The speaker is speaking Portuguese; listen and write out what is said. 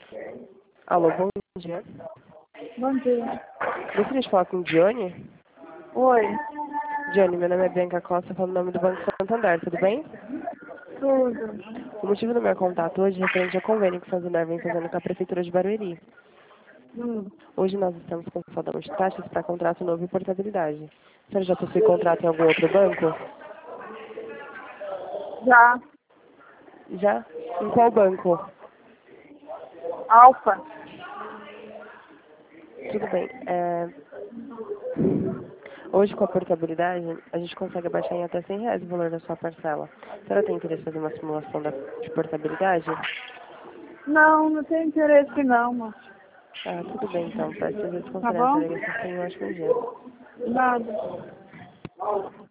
Alô, bom dia. Bom dia. Gostaria de falar com Dione? Oi. Dione, meu nome é Bianca Costa, falo no nome do Banco Santander, tudo bem? Tudo. O motivo do meu contato hoje é referente ao convênio que o Santander vem fazendo com a Prefeitura de Barueri. Hoje nós estamos com saldo de taxas para contrato novo e portabilidade. A senhora já possui contrato em algum outro banco? Já. Já? Em qual banco? Alfa. Tudo bem. Hoje, com a portabilidade, a gente consegue abaixar em até R$ 100 o valor da sua parcela. A senhora tem interesse em fazer uma simulação de portabilidade? Não, não tenho interesse não, moço. Ah, tudo bem então. Peço Tá desconsideração. bom? Tenha um ótimo dia. Nada.